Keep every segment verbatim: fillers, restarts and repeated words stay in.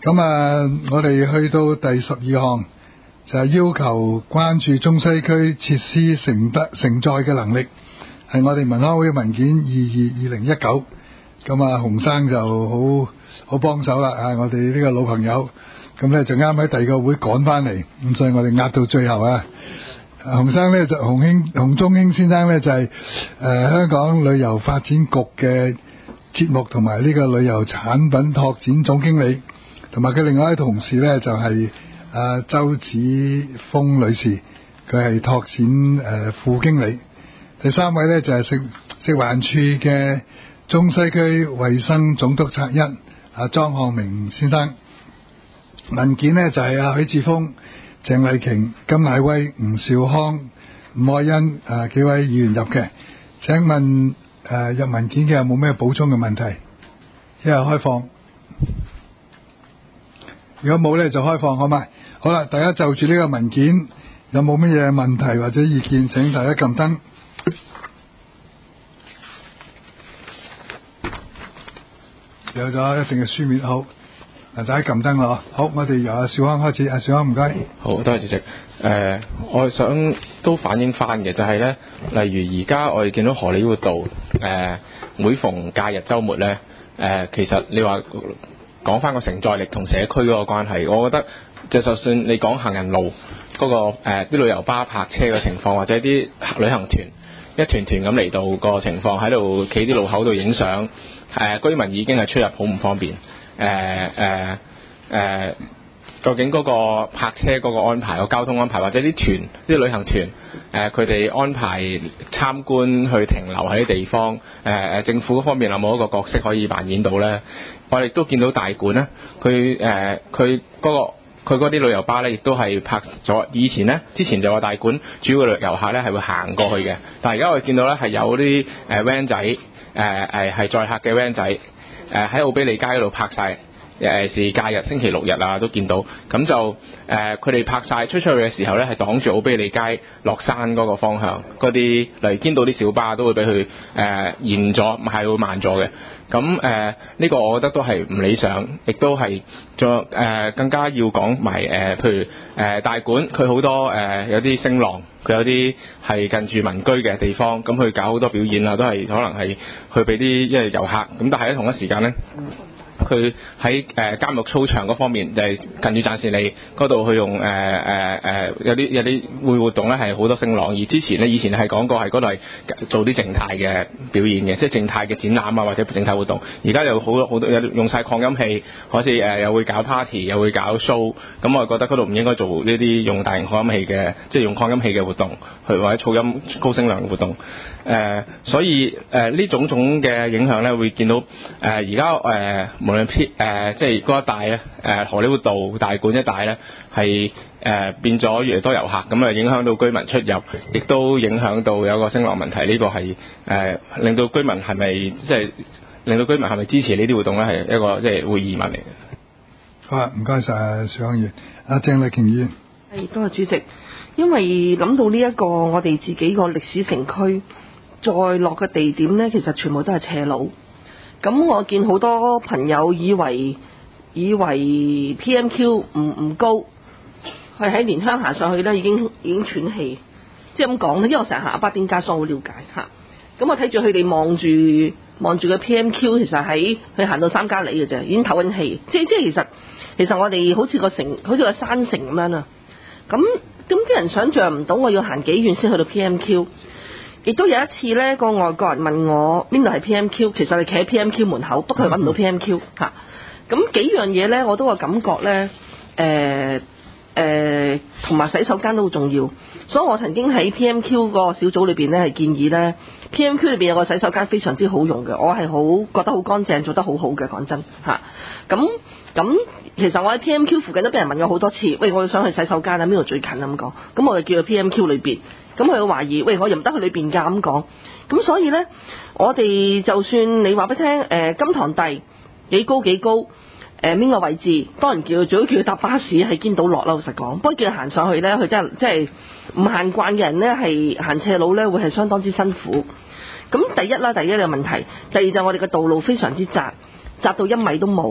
咁啊，我哋去到第十二項，就係要求關注中西區設施承得承載嘅能力，係我哋民康會文件二二二零一九。咁啊，洪生就好好幫手啦，啊，我哋呢個老朋友，咁咧就啱喺第二個會趕翻嚟，咁所以我哋壓到最後啊。洪生咧就洪興洪忠興先生咧就係、是、誒、呃、香港旅遊發展局嘅節目同埋呢個旅遊產品拓展總經理，同埋佢另外一位同事咧就係、是、啊、呃、周子峰女士，佢係拓展誒、呃、副經理。第三位咧就係、是、食食環署嘅中西區衛生總督察一啊莊漢明先生。文件呢就係、是、阿許智峰、鄭麗瓊、金乃威、吳兆康、吳愛欣啊幾位議員入嘅。請問誒、呃、入文件嘅有冇咩補充嘅問題？一係開放，如果冇咧就開放，好嘛？好啦，大家就住呢個文件有冇乜嘢問題或者意見，請大家撳燈。有咗一定嘅書面，好。大家撳燈啦，好，我哋由阿兆康開始。阿兆康唔該。 好，多謝主席。誒、呃，我想都反映翻嘅就係咧，例如而家我哋見到荷里活道誒、呃，每逢假日週末咧，誒、呃，其實你話講翻個承載力同社區嗰個關係，我覺得就就算你講行人路嗰、那個誒啲、呃、旅遊巴泊車嘅情況，或者啲旅行團一團團咁嚟到個情況喺度企啲路口度影相，誒、呃、居民已經係出入好唔方便。誒誒誒，究竟嗰個泊車嗰個安排、個交通安排，或者啲團、啲旅行團，誒佢哋安排參觀去停留喺啲地方，誒、呃、誒政府嗰方面有冇一個角色可以扮演到咧？我哋都見到大館咧，佢誒佢嗰個佢嗰啲旅遊巴咧，亦都係泊咗。以前咧，之前就話大館主要嘅旅遊客咧係會行過去嘅，但係而家我哋見到咧係有啲誒 van 仔，誒誒係載客嘅 van 仔。誒喺奧卑利街嗰度泊晒，誒是假日星期六日啊都見到，咁就誒佢哋泊晒出出去嘅時候咧，係擋住奧卑利街落山嗰個方向，嗰啲例如堅道啲小巴都會俾佢誒延咗，係會慢咗嘅。咁誒呢個我覺得都係唔理想，亦都係仲誒更加要講埋誒，譬如誒、呃、大館佢好多誒、呃、有啲聲浪，佢有啲係近住民居嘅地方，咁佢搞好多表演啊，都係可能係去俾啲因為遊客，咁但係喺同一時間咧。佢喺誒監獄操場嗰方面，就係、是、近住贊士利嗰度去用誒誒誒有啲有啲會活動咧，係好多聲浪。而之前咧，以前係講過係嗰度係做啲靜態嘅表演嘅，即係靜態嘅展覽啊，或者靜態活動。而家有好多好多有用晒擴音器，好似誒又會搞 party，又會搞 show。咁我覺得嗰度唔應該做呢啲用大型擴音器嘅，即係用擴音器嘅活動，去或者噪音高聲量嘅活動。誒、呃，所以誒呢、呃、種種嘅影響咧，會見到誒而家誒無論 P 誒即係嗰一帶咧，誒荷里活道大館一帶咧，係誒、呃、變咗越嚟越多遊客，咁啊影響到居民出入，亦都影響到有個聲浪問題。呢、這個係誒、呃、令到居民係咪即係令到居民係咪支持呢啲活動咧？係一個即係會議問嚟嘅。 好啊，唔該晒邵康議。阿鄭麗瓊議員。 係，多謝主席。因為諗到呢一個我哋自己個歷史城區再落嘅地點呢，其實全部都係斜路。咁我見好多朋友以為以為 P M Q 唔唔高，係喺蓮香行上去呢已經已經喘氣。即係咁講呢，因為我成日行阿巴丁街，所以我好了解嚇。咁我睇住佢哋望住望住個 P M Q，其實喺佢行到三加里嘅啫，已經唞緊氣。即即係其實其實我哋好似個城，好似個山城咁樣啊。咁咁啲人想像唔到我要行幾遠先去到 P M Q。亦都有一次呢個外國人問我邊度係 P M Q， 其實你企喺 P M Q 門口，不過佢揾唔到 P M Q 嚇。咁幾樣嘢呢，我都個感覺呢，誒誒同埋洗手間都好重要。所以我曾經喺 P M Q 個小組裏邊呢，係建議呢 P M Q 裏邊有個洗手間非常之好用嘅，我係好覺得好乾淨，做得好好嘅，講真嚇。咁咁其實我喺 P M Q 附近都俾人問過好多次，喂，我想去洗手間啊，邊度最近啊咁講。咁我就叫佢 P M Q 裏邊。咁佢懷疑，喂，我又唔得去裏邊㗎咁講。咁所以呢，我哋就算你話俾聽，誒、呃、金堂第幾高幾高，誒、呃、邊個位置，當然叫最好叫佢搭巴士喺堅道落啦。老實講，不過叫佢行上去呢，佢真係即係唔行慣嘅人呢，係行斜路呢會係相當之辛苦。咁第一啦，第一個問題，第二就我哋嘅道路非常之窄，窄到一米都冇。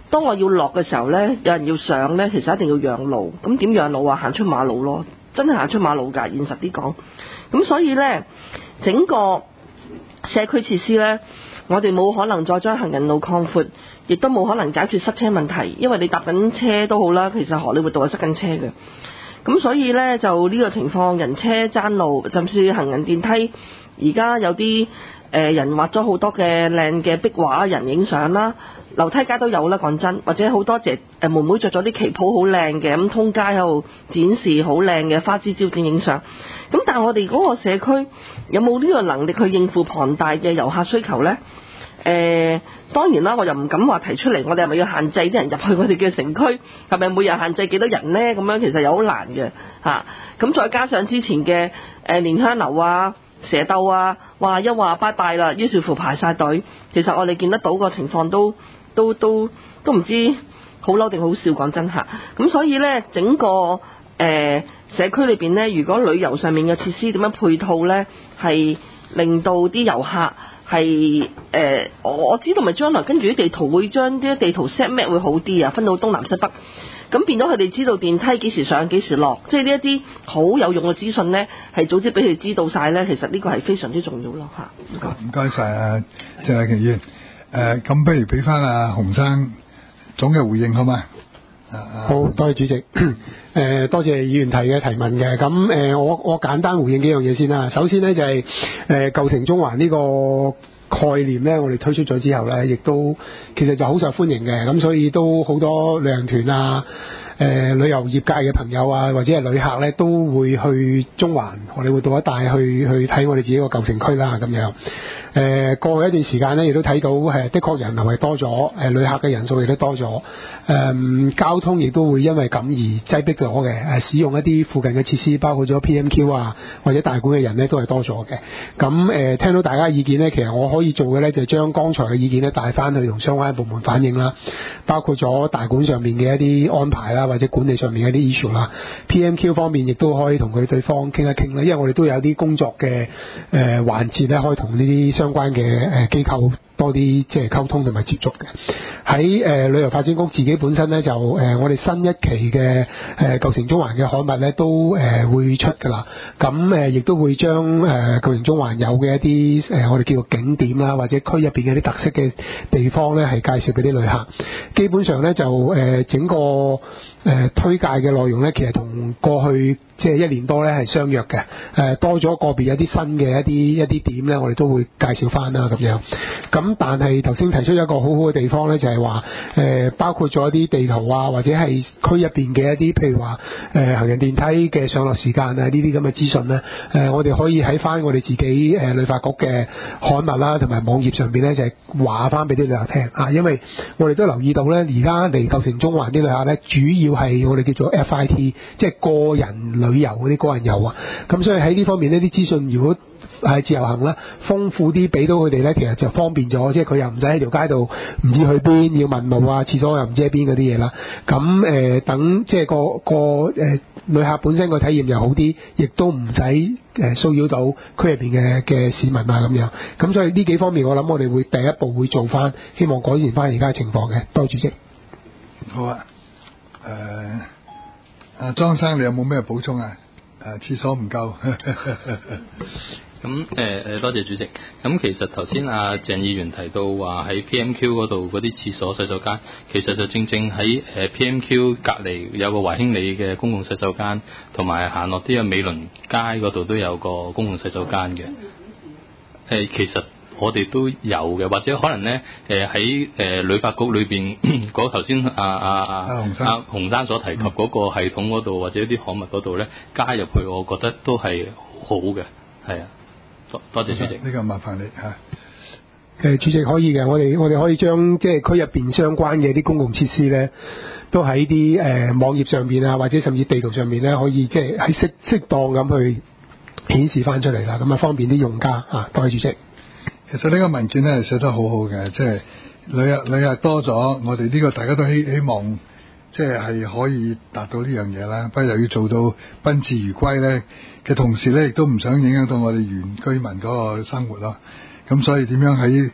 當我要落嘅時候呢，有人要上呢，其實一定要讓路。咁點讓路啊？行出馬路咯，真係行出馬路㗎。現實啲講，咁所以呢，整個社區設施呢，我哋冇可能再將行人路擴闊，亦都冇可能解決塞車問題。因為你搭緊車都好啦，其實荷里活道係塞緊車嘅。咁所以呢，就呢個情況，人車爭路，甚至行人電梯，而家有啲誒、呃、人畫咗好多嘅靚嘅壁畫，人影相啦，樓梯街都有啦。講真，或者好多姐誒妹妹着咗啲旗袍好靚嘅，咁通街喺度展示好靚嘅花枝招展影相。咁但係我哋嗰個社區有冇呢個能力去應付龐大嘅遊客需求呢？誒、呃，當然啦，我又唔敢話提出嚟，我哋係咪要限制啲人入去我哋嘅城區？係咪每日限制幾多人呢？咁樣其實又好難嘅嚇。咁、啊、再加上之前嘅誒蓮香樓啊、蛇鬥啊，話一話拜拜啦，於是乎排晒隊。其實我哋見得到個情況都都都都唔知好嬲定好笑，講真嚇。咁所以呢，整個誒、呃、社區裏邊呢，如果旅遊上面嘅設施點樣配套呢，係令到啲遊客係誒、呃，我知道咪將來跟住啲地圖會將啲地圖 set map 會好啲啊，分到東南西北，咁變咗佢哋知道電梯幾時上幾時落，即係呢一啲好有用嘅資訊呢，係早啲俾佢知道晒呢。其實呢個係非常之重要咯嚇。唔該， 唔該曬啊，謝偉騏議員。誒，咁不如俾翻阿洪生總嘅回應好嘛？ 好，多謝主席。誒、呃，多謝議員提嘅提問嘅。咁誒、呃，我我簡單回應幾樣嘢先啦。首先呢，就係、是、誒舊城中環呢個概念呢，我哋推出咗之後呢，亦都其實就好受歡迎嘅。咁所以都好多旅行團啊、誒、呃、旅遊業界嘅朋友啊，或者係旅客呢，都會去中環荷里活道一帶去去睇我哋自己個舊城區啦。咁樣。誒、呃、過去一段時間咧，亦都睇到誒的確人流係多咗，誒、呃、旅客嘅人數亦都多咗，誒、呃、交通亦都會因為咁而擠迫咗嘅，誒、呃、使用一啲附近嘅設施，包括咗 P M Q 啊或者大館嘅人咧都係多咗嘅。咁誒、呃、聽到大家意見咧，其實我可以做嘅咧就係將剛才嘅意見咧帶翻去同相關部門反映啦，包括咗大館上面嘅一啲安排啦，或者管理上面嘅一啲 issue 啦 ，P M Q 方面亦都可以同佢對方傾一傾啦，因為我哋都有啲工作嘅誒環節咧，可以同呢啲相關嘅誒機構多啲即係溝通同埋接觸嘅。喺誒旅遊發展局自己本身咧就誒、呃、我哋新一期嘅誒舊城中環嘅刊物咧都誒、呃、會出㗎啦。咁誒亦都會將誒舊城中環有嘅一啲誒、呃、我哋叫做景點啦，或者區入邊嘅啲特色嘅地方咧係介紹俾啲旅客。基本上咧就誒、呃、整個誒、呃、推介嘅內容咧，其實同過去即係一年多咧係相約嘅。誒、呃、多咗個別有啲新嘅一啲一啲點咧，我哋都會介紹翻啦咁樣。咁但係頭先提出一個好好嘅地方咧，就係話誒包括咗一啲地圖啊，或者係區入邊嘅一啲譬如話誒、呃、行人電梯嘅上落時間啊呢啲咁嘅資訊咧，誒、呃、我哋可以喺翻我哋自己誒旅發局嘅刊物啦，同埋網頁上邊咧就係話翻俾啲旅客聽啊，因為我哋都留意到咧，而家嚟舊城中環啲旅客咧，主要係我哋叫做 F I T， 即係個人旅遊嗰啲個人遊啊，咁所以喺呢方面呢啲資訊如果係自由行啦，豐富啲俾到佢哋咧，其實就方便咗，即係佢又唔使喺條街度唔知去邊，要問路啊，廁所又唔知喺邊嗰啲嘢啦。咁誒、呃、等即係個個誒、呃、旅客本身個體驗又好啲，亦都唔使誒騷擾到區入邊嘅嘅市民啊咁樣。咁所以呢幾方面我諗我哋會第一步會做翻，希望改善翻而家嘅情況嘅。多謝主席。 好啊。誒、呃，阿莊生你有冇咩補充啊？誒、呃，廁所唔夠。 咁誒誒，多謝主席。咁其實頭先阿鄭議員提到話喺 P M Q 嗰度嗰啲廁所洗手間，其實就正正喺誒 P M Q 隔離有個華興里嘅公共洗手間，同埋行落啲嘅美倫街嗰度都有個公共洗手間嘅。誒、呃，其實我哋都有嘅，或者可能咧誒喺誒旅發局裏邊嗰頭先阿阿阿阿洪生所提及嗰個系統嗰度，或者啲刊物嗰度咧加入去，我覺得都係好嘅，係啊。多多謝主席， 呢個麻煩你嚇。 誒，主席可以嘅，我哋我哋可以將即係區入邊相關嘅啲公共設施咧，都喺啲誒網頁上邊啊，或者甚至地圖上面咧，可以即係喺適適當咁去顯示翻出嚟啦，咁啊方便啲用家啊。多謝主席。 其實呢個文件咧係寫得好好嘅，即係旅日旅日多咗，我哋呢個大家都希希望。即係係可以達到呢樣嘢啦，不過又要做到賓至如歸咧嘅同時咧，亦都唔想影響到我哋原居民嗰個生活咯。咁所以點樣喺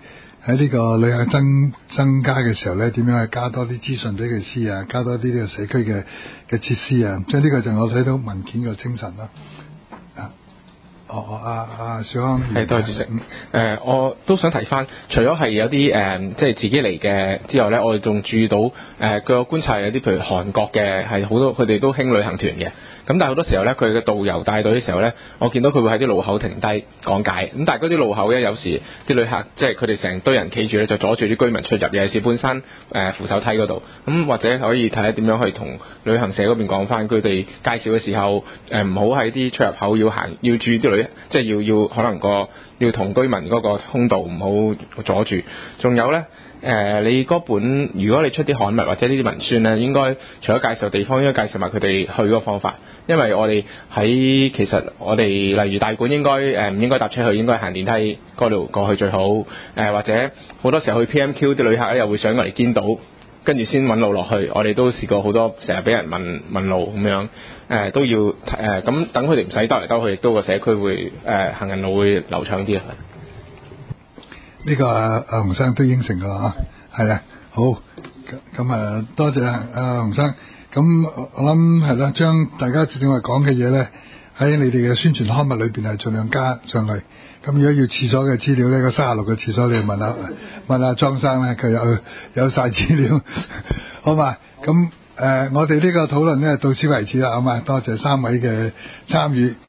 喺呢個旅客增增加嘅時候咧，點樣去加多啲資訊俾佢知啊，加多啲呢個社區嘅嘅設施啊，即係呢個就我睇到文件嘅精神啦。啊，哦哦，阿阿小康係多謝主席。誒、呃，我都想提翻，除咗係有啲誒、呃，即係自己嚟嘅之外咧，我哋仲注意到誒，據、呃、我觀察有啲譬如韓國嘅係好多，佢哋都興旅行團嘅。咁但係好多時候咧，佢嘅導遊帶隊嘅時候咧，我見到佢會喺啲路口停低講解。咁但係嗰啲路口咧，有時啲旅客即係佢哋成堆人企住咧，就阻住啲居民出入，尤其是半山誒、呃、扶手梯嗰度。咁或者可以睇下點樣去同旅行社嗰邊講翻，佢哋介紹嘅時候誒唔好喺啲出入口要行，要注意啲旅，即係要要可能個要同居民嗰個通道唔好阻住。仲有咧。誒、呃，你嗰本如果你出啲刊物或者呢啲文宣咧，應該除咗介紹地方，應該介紹埋佢哋去嗰個方法。因為我哋喺其實我哋例如大館應該誒唔應該搭車去，應該行電梯嗰度過去最好。誒、呃、或者好多時候去 P M Q 啲旅客咧又會上過嚟堅島，跟住先揾路落去。我哋都試過好多成日俾人問問路咁樣，誒、呃、都要誒咁等佢哋唔使兜嚟兜去，亦都個社區會誒、呃、行人路會流暢啲啊。 呢、這個阿阿洪生都應承㗎啦嚇，係啊，好咁啊，多謝阿洪生。咁我諗係啦，將大家正話講嘅嘢咧，喺你哋嘅宣傳刊物裏邊係盡量加上去。咁如果要廁所嘅資料咧，個三十六個廁所你問下問下莊生咧，佢有有曬資料，好嘛？咁誒、呃，我哋呢個討論咧到此為止啦，好嘛？多謝三位嘅參與。